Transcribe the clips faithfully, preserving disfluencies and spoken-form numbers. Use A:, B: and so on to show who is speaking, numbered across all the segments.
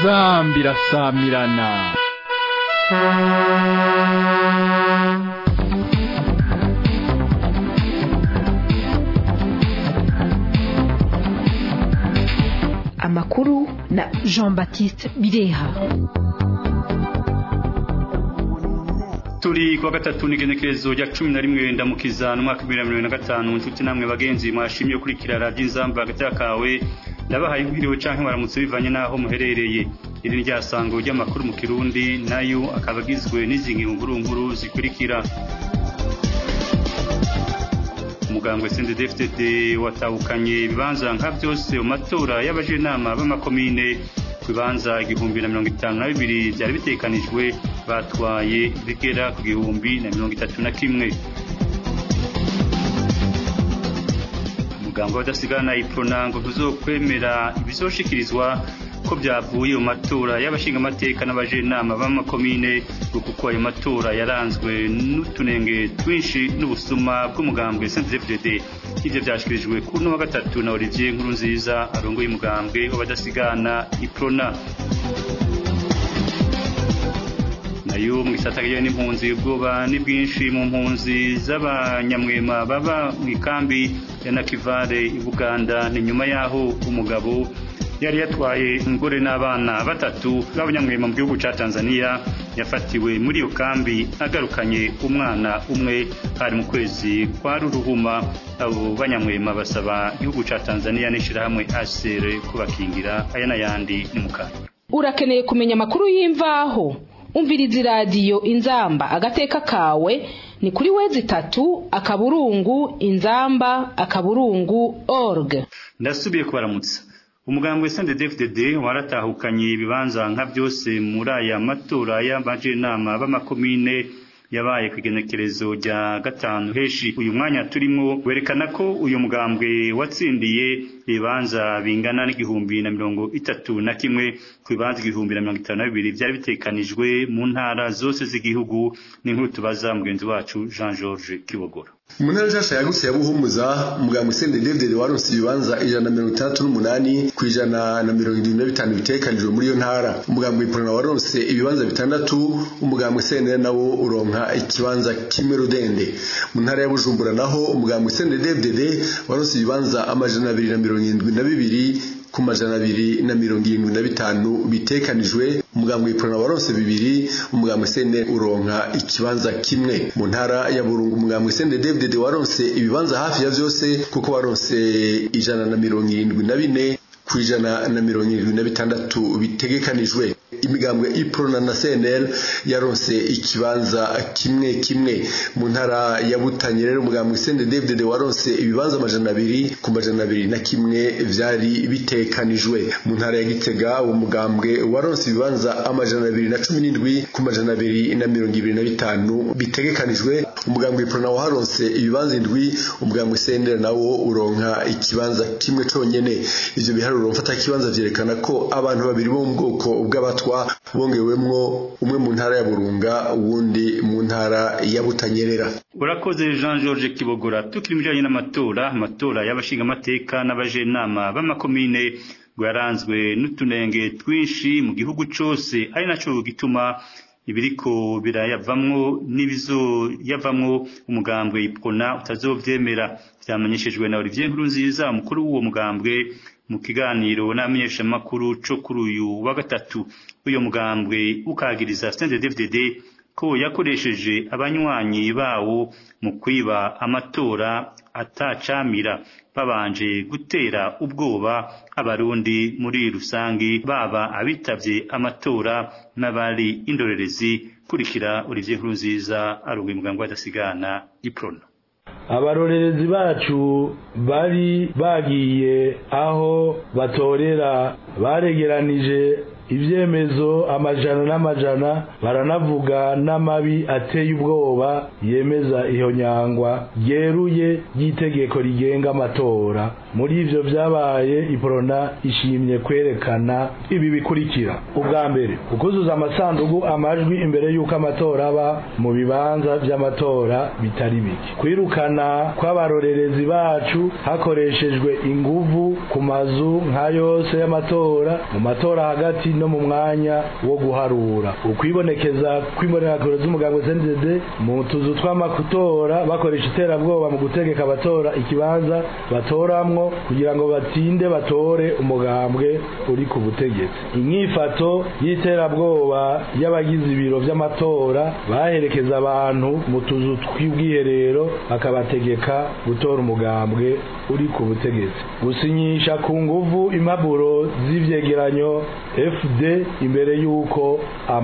A: inzambi irasamirana.
B: Amakuru na Jean Baptiste Bireha.
C: Turi kwa gatatu n'igenekerezo rya cumi na rimwe ndamukiza mu mwaka wa bibiri na mirongo gatanu. Inshuti namwe bagenzi mwashimye kurikira radio Inzamba gatakawe, ndabahaye nkiriwe canke baramutse bivanye naho muherereye. Iri ni ryasango ry'amakuru mu Kirundi, nayo akabagizwe n'izingi nkuru nkuru zikurikira. Umugambwe C N D D F D D watahukanye ibibanza nka byose mu matora y'abajenama b'amakomine, kubanza igihumbi na mirongo itanu na bibiri byari bitekanijwe, batwaye bigera ku gihumbi na mirongo itatu na kimwe. Umugambwe wadasigana iprona ngo tuzokwemera ibizoshikirizwa ko byavuye mu matora y'abashinga amateka n'abajenama b'amakomine, kuko ayo matora yaranzwe n'utunenge twinshi n'ubusuma bw'umugambwe C N D D F D D. Ivyo byashikirijwe ku no wa gatatu na Olivier Nkurunziza arongoye umugambwe w'abadasigana iprona. Nayo mu gisatagije n'impunzi, ubwoba ni bwinshi mu mpunzi z'abanyamwema baba mu ikambi ya Nakivale i Buganda, ni nyuma yaho umugabo yari yatwaye umugore n'abana batatu b'abanyamwema mu gihugu ca Tanzania yafatiwe muri iyo kambi agarukanye umwana umwe hari mu kwezi kwa Ruruhuma. Abo banyamwema basaba igihugu ca Tanzania n'ishirahamwe H C R kubakingira. Aya n'ayandi ni mukanya.
D: Urakeneye kumenya amakuru y'imvaho? Umviriza radio Inzamba agateka kawe ni kuri wezi tatu akaburungu inzamba akaburungu org.
C: Ndasubiye kubaramutsa. Umugambwe C N D D F D D waratahukanye ibibanza nka byose muri aya matora y'abajenama b'amakomine yabaye kwigenekerezo rya gatanu heshi. Uyu mwanya turimo werekana ko uyu mugambwe watsindiye ibibanza bingana n'igihumbi na mirongo itatu na kimwe, ku bibanza igihumbi na mirongo itanu na bibiri byari bitekanijwe mu ntara zose z'igihugu. Ni nkuru tubaza mugenzi wacu Jean Georges Kibogora.
E: Munara jasha yagutse yabuhumuza umugambwe C N D D F D D waronse ibibanza ijana na mirongo itandatu n'umunani ku ijana na mirongo irindwi na bitanu bitekanijwe muri iyo ntara. Umugambwe iprona waronse ibibanza bitandatu, umugambwe C N D nawo uronka ikibanza kimwe rudende. Mu ntara ya Bujumbura naho umugambwe C N D D F D D waronse ibibanza amajana abiri na mirongo irindwi na bibiri ku majana abiri na mirongo irindwi na bitanu bitekanijwe. Umugambwe iprona waronse bibiri, umugambwe C N D uronka ikibanza kimwe. Mu ntara ya Burungu umugambwe C N D D F D D waronse ibibanza hafi ya vyose, kuko waronse ijana na mirongo irindwi na bine ku ijana na mirongo irindwi na bitandatu bitegekanijwe. Imigambwe iprona na C N L yaronse ikibanza kimwe kimwe. Mu ntara ya Butanye rero umugambwe C N D D F D D waronse ibibanza amajana abiri ku majana abiri na kimwe vyari bitekanijwe. Mu ntara ya Gitega umugambwe waronse ibibanza amajana abiri na cumi n'indwi ku majana abiri na mirongo ibiri na bitanu bitegekanijwe. Umugambwe iprona waronse ibibanza indwi, umugambwe C N L nawo uronka ikibanza kimwe conyene. Ivyo biharuro mfata kibanza vyerekana ko abantu babiri bo mu bwoko bw'abatwa bongewemwo, umwe mu ntara ya Burunga uwundi mu ntara ya Butanyerera.
C: Urakoze Jean Georges Kibogora. Tukiri mujanye n'amatora, amatora y'abashinga amateka n'abajenama b'amakomine gwaranzwe n'utunenge twinshi mu gihugu cose, ari naco gituma ibiriko birayavamwo n'ibizo yavamwo umugambwe iprona utazovyemera. Vyamenyeshejwe na Olivier Nkurunziza umukuru w'uwo mugambwe mu kiganiro n'amenyesha makuru co kuri uyu wa gatatu. Uyo mugambwe ukagiriza C N D D F D D ko yakoresheje abanywanyi bawo mu kwiba amatora atacamira, babanje gutera ubwoba abarundi muri rusangi, baba abitavye amatora n'abari indorerezi. Kurikira Olivier Nkurunziza arongoye umugambwe w'adasigana iprona.
F: Abarorerezi bacu bari bagiye aho batorera, baregeranije ibyemezo amajana n'amajana, baranavuga n'amabi ateye ubwoba yemeza iyo nyangwa ryeruye y'itegeko rigenga amatora. Muri ivyo vyabaye iprona ishimye kwerekana ibi bikurikira. Ubwa mbere, ukuzuza amasandugu amajwi imbere y'uko amatora aba mu bibanza vy'amatora bitari bike. Kwirukana kw'abarorerezi bacu hakoreshejwe inguvu ku mazu nka yose y'amatora, mu matora hagati no mu mwanya wo guharura ukwibonekeza kw'imbonerakure z'umugambwe C N D D mu tuzu tw'amatora bakoresha iterabwoba mu gutegeka abatora ikibanza batoramwo kugira ngo batinde batore umugambwe uri ku butegetsi. Inyifato y'iterabwoba y'abagize ibiro vy'amatora baherekeza abantu mu tuzu tw'ubwiherero bakabategeka gutora umugambwe uri ku butegetsi. Gusinyisha ku nguvu impapuro z'ivyegeranyo F D imbere yuko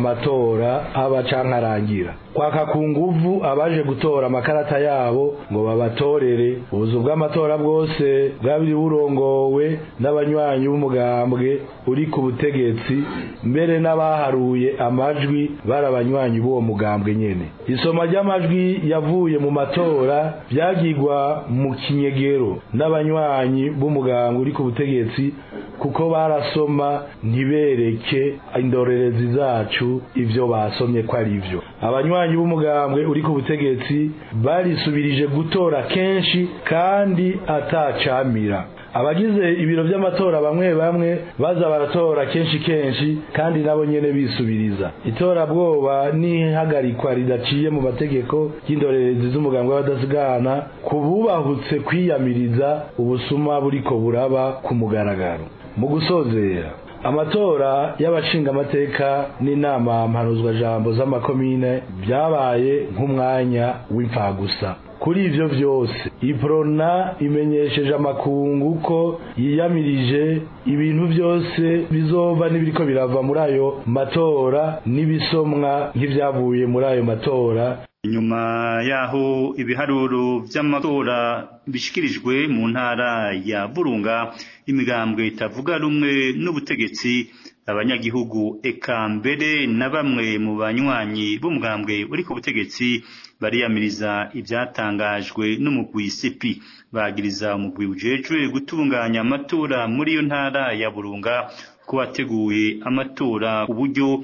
F: amatora aba canke arangira. Kwaka ku nguvu abaje gutora amakarata yabo ngo babatorere. Ubuzu bw'amatora bwose bwabiri burongowe n'abanywanyi b'umugambwe uri ku butegetsi, mbere n'abaharuye amajwi barabanywanyi b'uwo mugambwe nyene. Isoma ry'amajwi yavuye mu matora byagirwa mu kinyegero n'abanywanyi b'umugambwe uri ku butegetsi kuko barasoma ntibereke indorerezi zacu ivyo basomye ko ari ivyo. Abanywanyi b'umugambwe uri ku butegetsi barisubirije gutora kenshi kandi atacamira. Abagize ibiro vy'amatora bamwe bamwe baza baratora kenshi kenshi kandi nabo nyene bisubiriza. Itora bwoba n'ihagarikwa ridaciye mu mategeko y'indorerezi z'umugambwe w'abadasigana kububahutse kwiyamiriza ubusuma buriko buraba ku mugaragaro. Mu gusozera amatora y'abashinga amateka n'inama mpanuzwa jambo z'amakomine byabaye nk'umwanya w'imfagusa. Kuri ivyo vyose Iprona imenyesheje amakungu ko yiyamirije ibintu byose bizova n'ibiriko birava muri ayo matora n'ibisomwa nk'ivyavuye muri ayo matora.
C: Inyuma yaho ibiharuro vy'amatora bishikirijwe mu ntara ya Burunga, imigambwe itavuga rumwe n'ubutegetsi, abanyagihugu eka mbere na bamwe mu banywanyi b'umugambwe uri ku butegetsi bariyamiriza ibyatangajwe n'umugwi C P. Bagiriza umugwi ujejwe gutunganya amatora muri iyo ntara ya Burunga ko wateguye amatora uburyo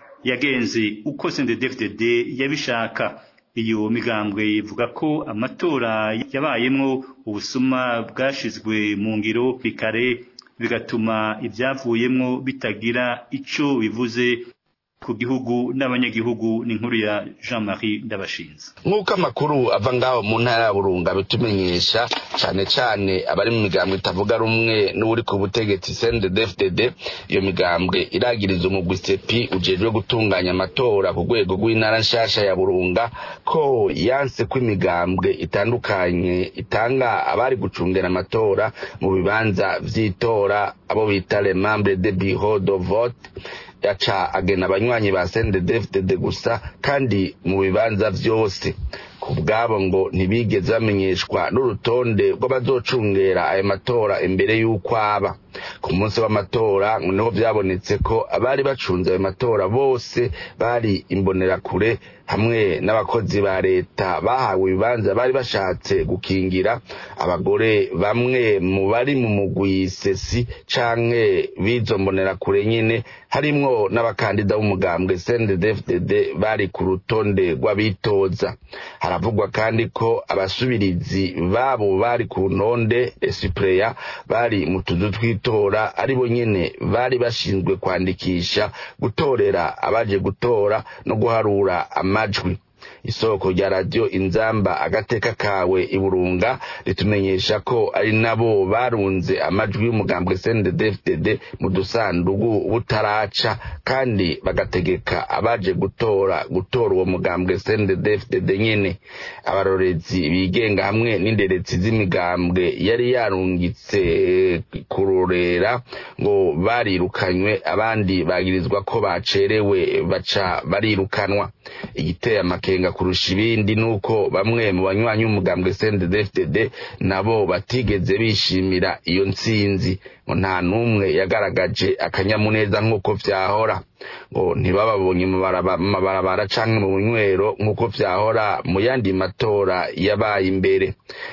C: yagenze uko C N D D F D D yabishaka. Iyo migambwe ivuga ko amatora yabayemwo ubusuma bwashizwe mu ngiro bikare bigatuma ibyavuyemwo bitagira ico bivuze ku gihugu n'abanyagihugu. N'inkuru ya Jean-Marie Ndabashinze.
G: Nk'uko amakuru ava ngaho mu ntara ya Burunga bitumenyesha, cane cane abari mu migambwe itavuga rumwe n'uri ku butegetsi C N D D F D D, iyo migambwe iragiriza umugwi C P ujejwe gutunganya amatora ku rwego rw'intara nshasha ya Burunga ko yanse ko imigambwe itandukanye itanga abari gucungera amatora mu bibanza vy'itora, abo bita les membres de bureau de vote, yaca agena abanywanyi ba C N D D F D D gusa kandi mu bibanza vyose. Kubwabo ngo ntibigeze bamenyeshwa n'urutonde rw'abazocungera ayo matora imbere y'uko aba. Ku munsi w'amatora niho byabonetse ko abari bacunze ayo matora bose bari imbonerakure hamwe n'abakozi ba leta bahawe ibibanza bari bashatse gukingira. Abagore bamwe mu bari mu mugwi sesi canke bizo mbonerakure nyene harimwo n'abakandida b'umugambwe C N D D F D D bari ku rutonde rw'abitoza. Haravugwa kandi ko abasubirizi babo bari ku ntonde Esipreya bari mu tuzu tw'itora aribo nyene bari bashinzwe kwandikisha, gutorera abaje gutora no guharura amajwi. Isoko rya radio Inzamba agateka kawe iburunga ritumenyesha ko ari nabo barunze amajwi y'umugambwe C N D D F D D mu dusandugu butaraca kandi bagategeka abaje gutora gutora uwo mugambwe C N D D F D D nyene. Abarorezi bigenga hamwe n'inderetsi z'imigambwe yari yarungitse kurorera ngo barirukanywe, abandi bagirizwa ko bacerewe baca barirukanwa. Igiteye amakenga kurusha ibindi nuko bamwe mu banywanyi b'umugambwe C N D D F D D nabo batigeze bishimira iyo ntsinzi, ngo nta numwe yagaragaje akanyamuneza nk'uko vyahora, ngo ntibababonye mu mabarabara canke mu bunywero nk'uko vyahora mu yandi matora yabaye imbere.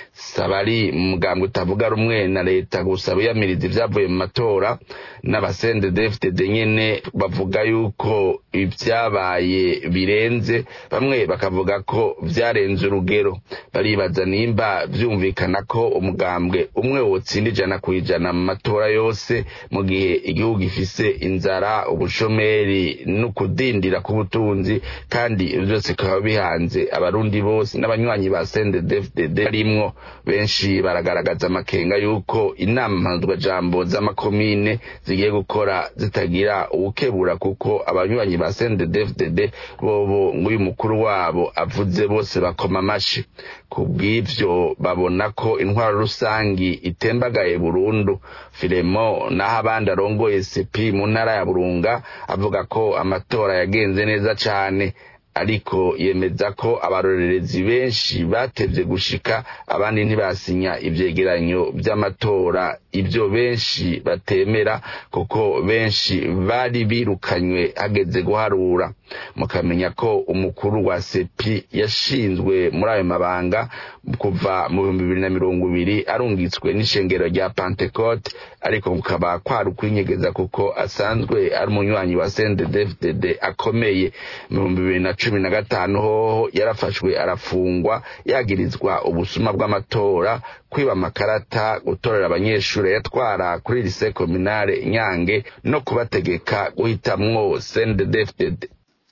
G: Sabari mu mugambwe utavuga rumwe na leta gusa biyamiriza ivyavuye mu matora, n'aba C N D D F D D nyene bavuga yuko ivyabaye birenze, bamwe bakavuga ko vyarenze urugero. Baribaza nimba vyumvikana ko umugambwe umwe wotsinda ijana kwijana mu matora matora yose mu gihe igihugu gifise inzara ubushomeri no kudindira ku butunzi kandi byose bikaba bihanze abarundi bose n'abanywanyi ba C N D D F D D barimwo. Benshi baragaragaza amakenga yuko inama mpanzwa jambo z'amakomine zigiye gukora zitagira ubukebura kuko abanywanyi ba C N D D F D D bobo nguyu mukuru wabo avuze bose bakoma amashi. Kubw'ivyo babona ko intwaro rusangi itembagaye burundu. Filemo naho abandi arongoye C P mu ntara ya Burunga avuga ko amatora yagenze neza cane, ariko yemeza ko abarorerezi benshi batevye gushika, abandi ntibasinya ivyegeranyo vy'amatora, ibyo benshi batemera kuko benshi bari birukanywe hageze guharura. Mukamenya ko umukuru wa C P yashinzwe muri ayo mabanga kuva mu bihumbi bibiri na mirongo ibiri arungitswe n'ishengero rya Pentecote, ariko mukaba kwari ukwinyegeza kuko asanzwe ari umunywanyi wa C N D D F D D akomeye. Mu bihumbi bibiri na cumi na gatanu hoho yarafashwe arafungwa yagirizwa ubusuma bw'amatora, kwiba amakarata, gutorera abanyeshuri yatwara kuri lycée communale Nyange no kubategeka guhitamwo C N D D F D D.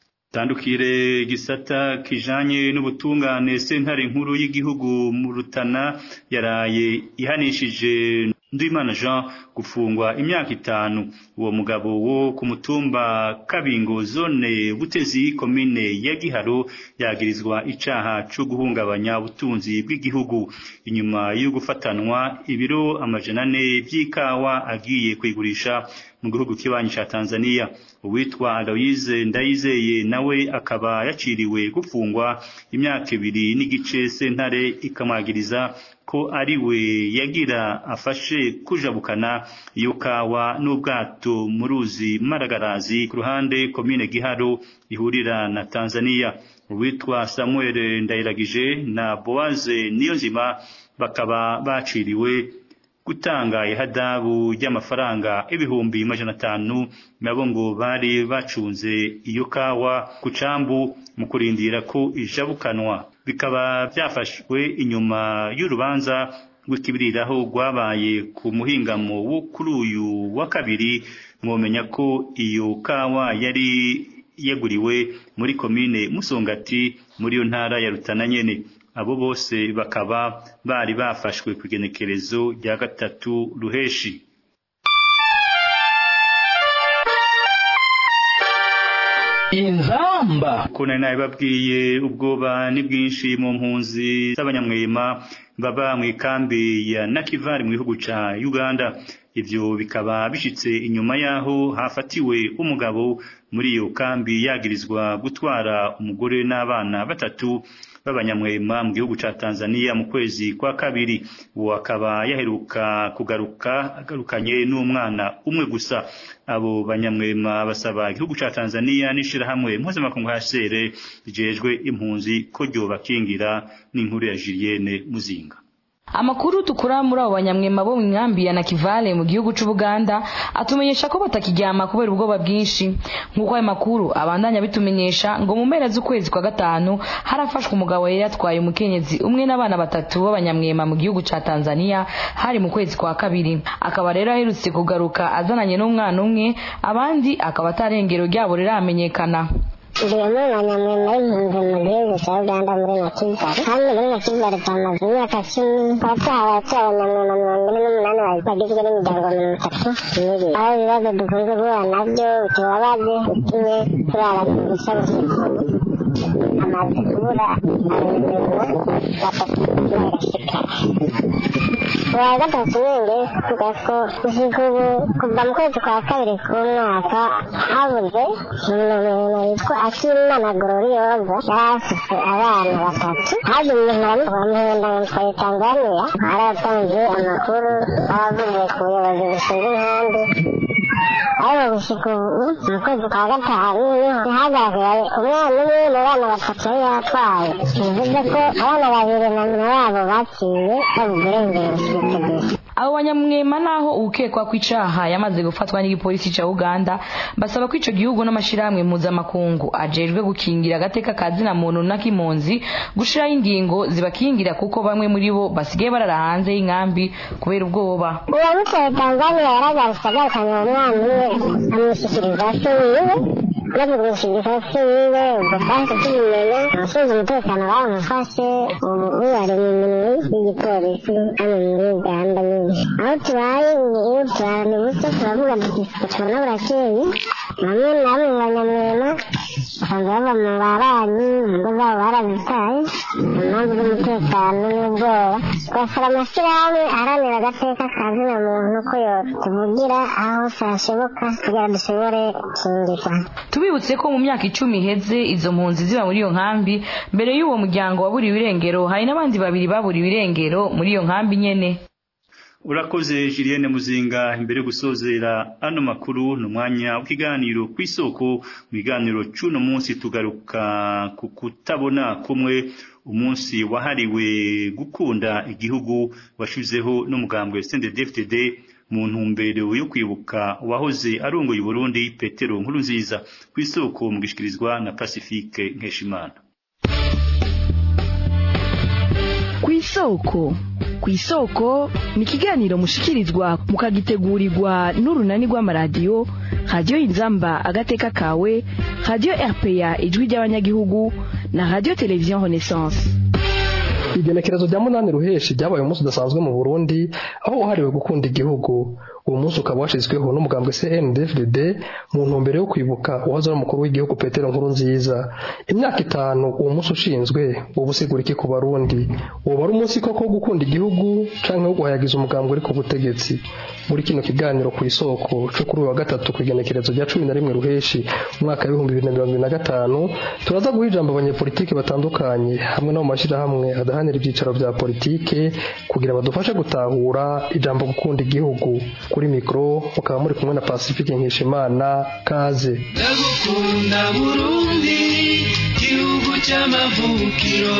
C: Tandukire gisata kijanye n'ubutungane, sentare nkuru y'igihugu mu Rutana yaraye ihanishije Ndwimana Jean gufungwa imyaka itanu. Uwo mugabo wo ku mutumba Kabingo zone Butezi komine ya Giharo yagirizwa icaha cyo guhungabanya ubutunzi bw'igihugu inyuma yo gufatanwa ibiro amajana ane by'ikawa agiye kwigurisha mu gihugu kibanyi ca Tanzania. Uwitwa Aloise Ndayizeye nawe akaba yaciriwe gufungwa imyaka ibiri n'igice, sentare ikamwagiriza ko ari we yagira afashe kujabukana iyo kawa n'ubwato mu ruzi Maragarazi ku ruhande komine Giharo ihurira na Tanzania. Uwitwa Samuel Ndayiragije na Boaze Niyonzima bakaba baciriwe gutanga ihadabu y'amafaranga ibihumbi majana atanu, nabo ngo bari bacunze iyo kawa ku cambu mu kurindira ko ijabukanwa. Bikaba byafashwe inyuma y'urubanza rw'ikibiriraho rwabaye ku muhingamo wo kuri uyu wa kabiri. Mwomenya ko iyo kawa yari yeguriwe muri komine Musongati muri yo ntara ya Rutana nyene. Abo bose bakaba bari bafashwe ku igenekerezo rya gatatu Ruheshi.
A: Inzamba
C: kuna naye babwiye ubwoba ni bwinshi mu mpunzi z'abanyamwema baba mu ikambi ya Nakivale mu gihugu ca Uganda. Ivyo bikaba bishitse inyuma yaho hafatiwe umugabo muri iyo kambi yagirizwa gutwara umugore n'abana batatu b'abanyamwema mu gihugu ca Tanzania mu kwezi kwa kabiri. Uwo akaba yaheruka kugaruka agarukanye n'umwana umwe gusa. Abo banyamwema basaba igihugu ca Tanzania n'ishirahamwe mpuzamakungu H C R rijejwe impunzi ko ryo bakingira. N'inkuru ya Julienne Muzinga.
H: Amakuru tukura muri abo banyamwema bo mu nkambi ya Nakivale mu gihugu c'u Buganda atumenyesha ko batakiryama kubera ubwoba bwinshi. Nkuko ayo makuru abandanya bitumenyesha ngo mu mpera z'ukwezi kwa gatanu harafashwe umugabo yari yatwaye umukenyezi umwe n'abana batatu b'abanyamwema mu gihugu ca Tanzania hari mu kwezi kwa kabiri. Akaba rero aherutse kugaruka azananye n'umwana umwe, abandi akaba atarengero ryabo riramenyekana.
I: Ndiyo banyamwema y'impunzi mu gihugu cya Uganda muri Nakivale. Hano muri Nakivale twamaze imyaka cumi, twatahawe abanyamwema mirongo ine n'umunani bagizwe n'imiryango mirongo itatu n'ibiri. Aho ibibazo dukunze guhura nabyo tubabaze bitumye turara mu busabusa amaze kubura abanyamwema batatu barashika. Kuwa gatatu nyine kuvuga ko gushika ubu kuva mu kwezi kwa kabiri k'umwaka habuze umuntu yitwa Akimana Gloriosa yari afise abana batatu. Haje umuntu bamuhenda yitwa Tanzania aratanze amakuru avuye ku buyobozi bushinzwe inkambi. Aho gushika ubu mu kwezi kwa gatanu hagaragaye umwana umwe mu bana batatu yari yatwaye. Bivuze ko abana babiri na nyina wabo baciye babugerengera.
H: abo banyamwema naho ukekwa kw'icaha yamaze gufatwa n'igipolisi ca Uganda basaba ko ico gihugu n'amashirahamwe mpuzamakungu ajejwe gukingira agateka kazina muntu n'akimpunzi gushiraho ingingo zibakingira kuko bamwe muri bo basigaye barara hanze y'inkambi kubera ubwoba.
I: uwamuteye Tanzania yaragarutse agarukanye umwana umwe amushyikiriza se wiwe maze kumushyikiriza se wiwe ubwo twahise tubimenya abashinzwe umutekano baramufashe ubu bari mu minwe y'igipolisi hano muri Uganda nyine aho tubaye iyo turarana ubusa turavuga duti tubona burakeye bamwe na bamwe mu banyamwema basanzwe bava mu babanyi ingo zabo barazitaye impamvu z'umutekano n'ubwoba twasaba amashyirahamwe aharanira agateka kazina muntu ko yotuvugira aho hose hashoboka kugira dushobore gukingirwa.
H: Tubibutse ko mu myaka icumi iheze izo mpunzi ziba muri iyo nkambi mbere y'uwo muryango waburiwe irengero hari n'abandi babiri baburiwe irengero muri iyo nkambi nyene.
C: Urakoze Julienne Muzinga. Imbere gusozera ano makuru n'umwanya w'ikiganiro kw'isoko. Mu biganiro cy'uno munsi tugaruka ku kutabona kumwe umunsi wahariwe gukunda igihugu washizeho n'umugambwe C N D D F D D mu ntumbero yo kwibuka uwahoze arongoye Burundi Petero Nkurunziza. Kw'isoko mugishikirizwa na Pacifique Nkeshimana.
B: Kw'isoko Kw'isoko ni ikiganiro mushikirizwa mukagitegurirwa n'urunani rw'amaradiyo Radio Inzamba agateka kawe, Radio R P A ijwi ry'abanyagihugu na Radio Television Renaissance.
J: Igenekerezo rya munani ruheshi ryabaye umunsi udasanzwe mu Burundi aho wahariwe gukunda igihugu. Uwo munsi ukaba washizweho n'umugambwe C N D F D D mu ntumbero yo kwibuka uwahoze ari umukuru w'igihugu Petero Nkurunziza. Imyaka itanu uwo munsi ushinzwe ubusigura iki ku Barundi? Uwo wari umunsi koko gukunda igihugu canke wo guhayagiza umugambwe uri ku butegetsi? Muri kino kiganiro ku isoko cyo kuri wa gatatu ku igenekerezo rya cumi na rimwe ruheshi umwaka wa bibiri na mirongo ibiri na gatanu turaza guha ijambo abanyepolitike batandukanye hamwe no mu mashirahamwe adahanira ibyicaro vya politike kugira badufashe gutahura ijambo gukunda igihugu. Kuri mikro mukaba muri kumwe na Pacifique Nkeshimana. Kaze.
K: Ndagukunda Burundi gihugu cy'amavukiro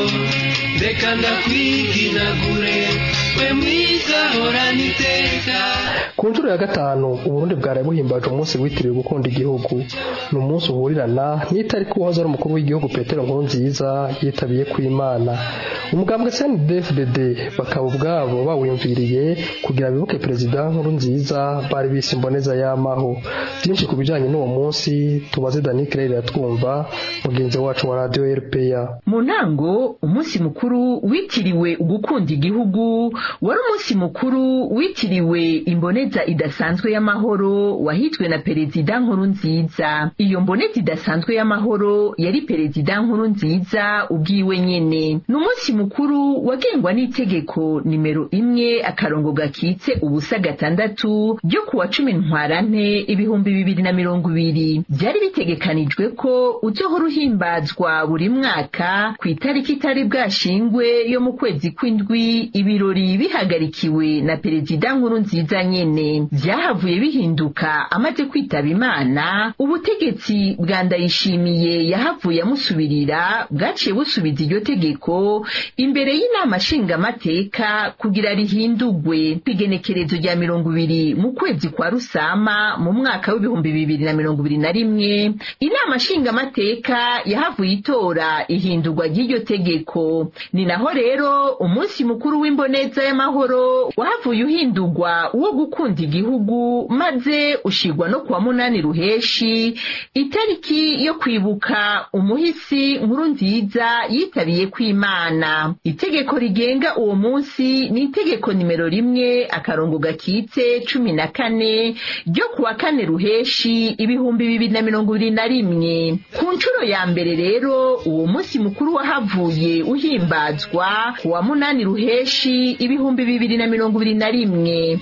K: reka ndakwiginagure we mwiza horana iteka.
J: Ku nshuro ya gatanu Uburundi bwaraye buhimbaje umunsi witiriwe gukunda igihugu. Ni umunsi uhurirana n'itariki uwahoze ari umukuru w'igihugu Petero Nkurunziza yitabiye kw'Imana. Umugambwe C N D F D D bakaba ubwabo bawimviriye kugira bibuke Perezida Nkurunziza bari bise imboneza y'amaho. Byinshi ku bijanye n'uwo munsi tubaze Dani Claire yatwumva mugenzi wacu wa Radio R P A.
L: Mu ntango umunsi mukuru witiriwe ugukunda igihugu wari umunsi mukuru witiriwe imboneza idasanzwe y'amahoro wahitwe na Perezida Nkurunziza. Iyo mboneza idasanzwe y'amahoro yari Perezida Nkurunziza ubwiwe nyene. N'umunsi mukuru wagengwa n'itegeko nimero imwe akarongo gakitse ubusa gatandatu ryo kuwa cumi ntwarante ibihumbi bibiri na mirongo ibiri. Byari bitegekanijwe ko uzohora uhimbazwa buri mwaka ku itariki itari bwashingwe yo mu kwezi kw'indwi ibirori bihagarikiwe na Perezida Nkurunziza nyene. Vyahavuye bihinduka amaze kwitaba Imana. Ubutegetsi bwa Ndayishimiye yahavuye amusubirira bwaciye busubiza iryo tegeko imbere y'inama nshingamateka kugira rihindurwe. Igenekerezo rya mirongo ibiri mu kwezi kwa Rusama mu mwaka w'ibihumbi bibiri na mirongo ibiri na rimwe inama nshingamateka yahavuye itora ihindurwa ry'iryo tegeko. Ni naho rero umunsi mukuru w'imboneza y'amahoro wahavuye uhindurwa uwo gukunda igihugu maze ushirwa no kuwa munani ruheshi itariki yo kwibuka umuhisi Nkurunziza yitabiye kw'Imana. Itegeko rigenga uwo munsi ni itegeko nimero rimwe akarongo gakitse cumi na kane ryo kuwa kane ruheshi ibihumbi bibiri na mirongo ibiri na rimwe. Ku nshuro ya mbere rero uwo munsi mukuru wahavuye uhimbazwa kuwa munani ruheshi ibihumbi bibiri na mirongo ibiri na rimwe.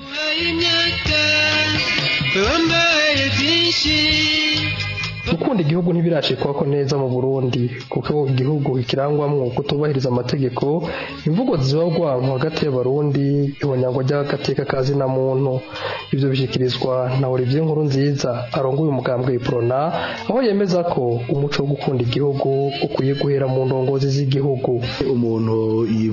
J: Gukunda igihugu ntibirashikwa neza mu Burundi kuko igihugu kirangwamwo kutubahiriza amategeko, imvugo zizogwanko hagati y'abarundi, ibonyango ry'agateka kazi na muntu. Ivyo bishikirizwa na Olivier Nkurunziza arongoye umugambwe Iprona aho yemeza ko umuco wo gukunda igihugu ukwiye guhera mu ndongozi z'igihugu.
M: Umuntu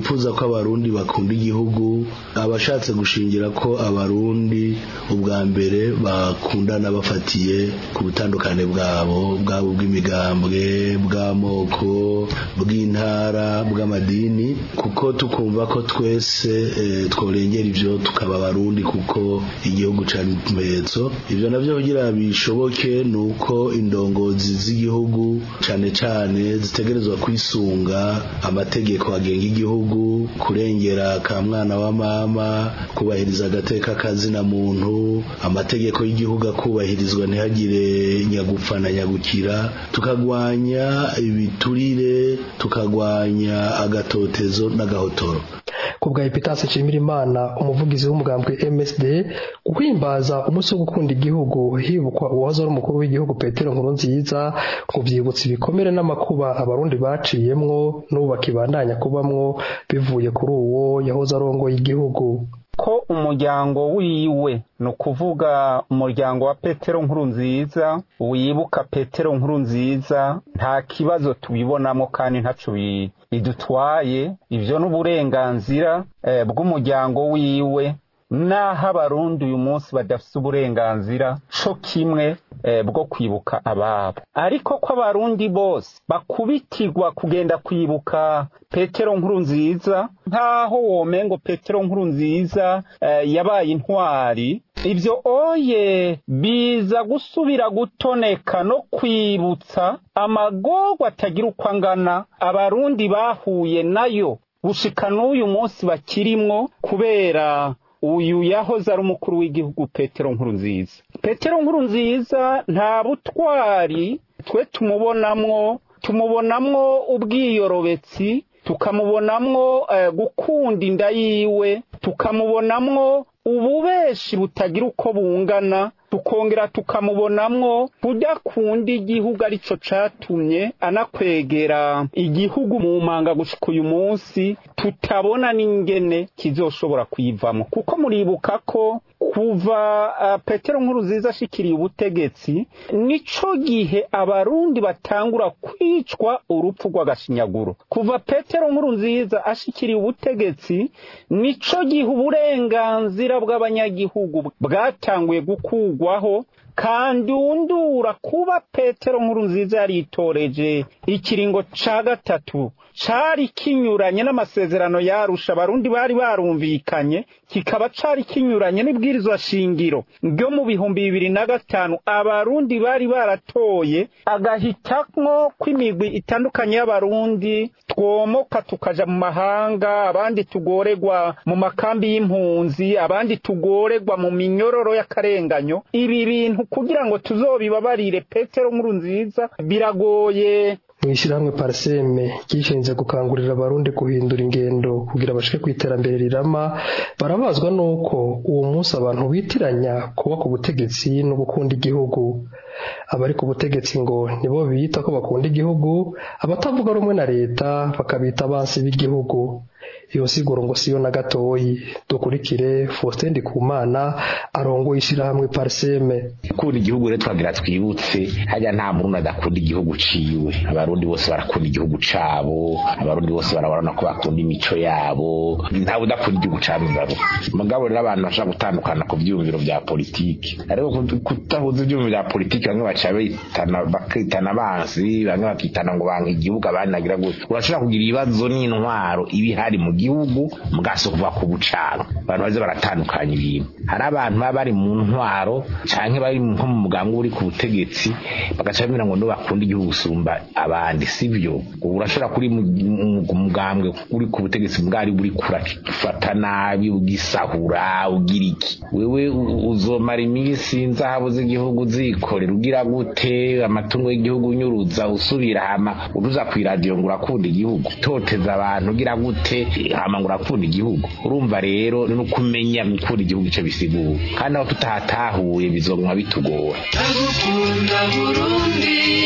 F: twipfuza ko abarundi bakunda igihugu, abashatse gushingira ko abarundi ubwa mbere bakundana bafatiye ku butandukane bwabo bwabo bw'imigambwe, bw'amoko, bw'intara, bw'amadini, kuko tukumva ko twese e, tworengera ivyo tukaba abarundi kuko igihugu cari ikimenyetso. Ivyo navyo kugira bishoboke nuko indongozi z'igihugu cane cane zitegerezwa kwisunga amategeko agenga igihugu, kurengera ka mwana wa mama, kubahiriza agateka kazina muntu, amategeko y'igihugu akubahirizwa ntihagire nyagupfa na nyagukira, tukagwanya ibiturire, tukagwanya agatotezo n'agahotoro.
J: Kubwa Epitase Nshimirimana, umuvugizi w'umugambwe M S D, guhimbaza umunsi wo gukunda igihugu hibukwa uwahoze ari umukuru w'igihugu Petero Nkurunziza, ngo vyibutsa ibikomere n'amakuba abarundi baciyemwo n'ubu bakibandanya kubamwo bivuye kuri uwo yahoze arongoye igihugu.
M: Ko umuryango wiwe, no kuvuga umuryango wa Petero Nkurunziza, wibuka Petero Nkurunziza, nta kibazo tubibonamo kandi ntaco bidutwaye. Ivyo n'uburenganzira e, bw'umuryango wiwe, naho abarundi uyu munsi badafise uburenganzira co kimwe e, bwo kwibuka ababo. Ariko ko abarundi bose bakubitirwa kugenda kwibuka Petero Nkurunziza, nkaho womengo Petero Nkurunziza e, yabaye intwari, ivyo oye biza gusubira gutoneka no kwibutsa amagorwa atagira uko angana abarundi bahuye nayo gushika n'uyu munsi bakirimwo, kubera uyu yahoze ari umukuru w'igihugu Petero Nkurunziza. Petero Nkurunziza nta butwari twe tumubonamwo, tumubonamwo ubwiyorobetsi, tukamubonamwo uh, gukunda inda yiwe, tukamubonamwo ububeshi butagira uko bungana, tukongera tukamubonamwo kudakunda igihugu arico catumye anakwegera igihugu mu manga gushika uyu munsi tutabona n'ingene kizoshobora kwivamo. Kuko muribuka ko kuva uh, Petero Nkurunziza ashikiriye ubutegetsi, nico gihe abarundi batangura kwicwa urupfu rw'agashinyaguro. Kuva Petero Nkurunziza ashikiriye ubutegetsi, nico gihe uburenganzira bw'abanyagihugu bwatanguye gukugwaho, kandi undura kuba Petero Nkurunziza yaritoreje ikiringo ca gatatu cari kinyuranye n'amasezerano yarusha abarundi bari barumvikanye, kikaba cari kinyuranye n'ibwirizwa shingiro ryo mu bihumbi bibiri na gatanu abarundi bari baratoye, agahitamwo kw'imigwi itandukanye y'abarundi twomoka tukaja mu mahanga, abandi tugoregwa mu makambi y'impunzi, abandi tugoregwa mu minyororo y'akarenganyo. Ibi bintu kugira ngo tuzobibabarire Petero Nkurunziza biragoye.
J: Mwishirahamwe Parseme gishinze gukangurira abarundi guhindura ingendo kugira bashike kwiterambere rirama, barabazwa nuko uwo munsi abantu bitiranya kuba ku butegetsi no gukunda igihugu. Abari ku butegetsi ngo nibo bita ko bakunda igihugu, abatavuga rumwe na leta bakabita abansi b'igihugu. Iyo siguro ngo siyo na gatoyi. Dukurikire Faustin Ndikumana arongoye ishirahamwe Parseme.
G: Kuri igihugu rero twagira twibutse, hajya nta muntu adakunda igihugu ciwe. Abarundi bose barakunda igihugu cabo, abarundi bose barabona ko bakunda imico yabo, nta udakunda igihugu cabo ngabo. Mugabo rero abantu bashaka gutandukana ku byumviro bya politiki. Ariko kutahuza ibyumviro bya politiki, bamwe bacabe itana bakitana abansi, bamwe bakitana ngo banga igihugu, abandi nagira gutyo. Urashobora kugira ibibazo n'intwaro ibihari mu gihugu mugaso kuva ku bucaro, abantu baze baratandukanya ibintu. Hari abantu baba bari mu ntwaro canke bari nko mu mugambwe uri ku butegetsi, bagacamira ngo no bakunda igihugu usumba abandi, sivyo? Urashobora kuri mu mugambwe uri ku butegetsi bwari buri kurafata nabi, ugisahura, ugira iki, wewe uzomara iminsi inzahabu z'igihugu zikorera, ugira gute amatungo y'igihugu unyuruza, usubira hama uruza ku radio ngo urakunda igihugu, toteza abantu ugira gute hama ngo urakunda igihugu. Urumva rero no kumenya gukunda igihugu cyo bisigura, kandi aho tutatahuye bizoguma bitugora.
K: Ndagukunda Burundi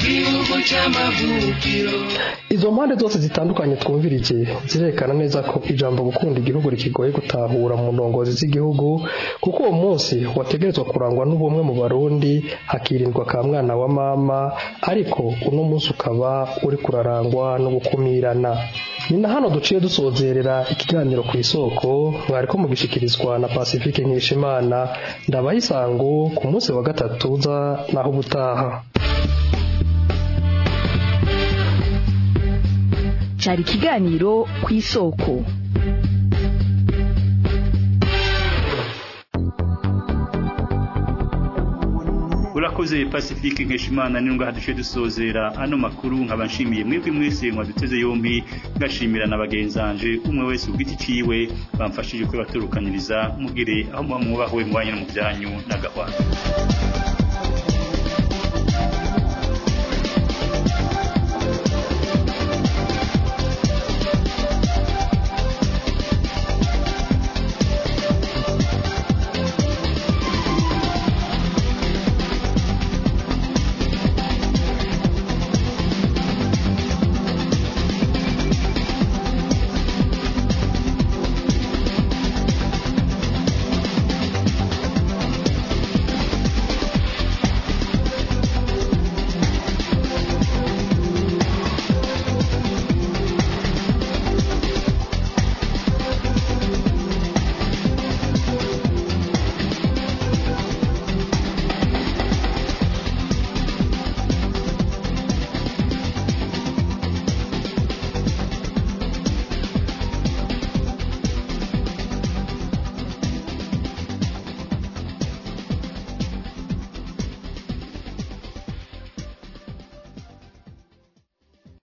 K: gihugu c'amavukiro.
J: Izo mpande zose zitandukanye twumvirije zirekana neza ko ijambo gukunda igihugu rikigoye gutahura mu ndongozi z'igihugu, kuko uwo munsi wategerezwa kurangwa n'ubumwe mu Barundi, hakirindwa ka mwana wa mama, ariko uno munsi ukaba uri kurarangwa no gukumirana. Ni na hano duciye dusozerera ikiganiro ku isoko, mwariko mugishikirizwa na Pacifique Nkeshimana. Ndabaha isango ku munsi wa gatatu za naho ubutaha.
B: Cari ikiganiro ku isoko.
C: Urakoze Pacifique Nkeshimana, ninunga hadushe dusozera ano makuru. Nkaba nshimiye mwebwe mwese mwaduteze yombi, ngashimira n'abagenzanje umwe wese ugiti ciwe bamfashije kwe baturukaniriza. Mugire aho muba mwubahwe mu banyu no mu byanyu n'agahwana.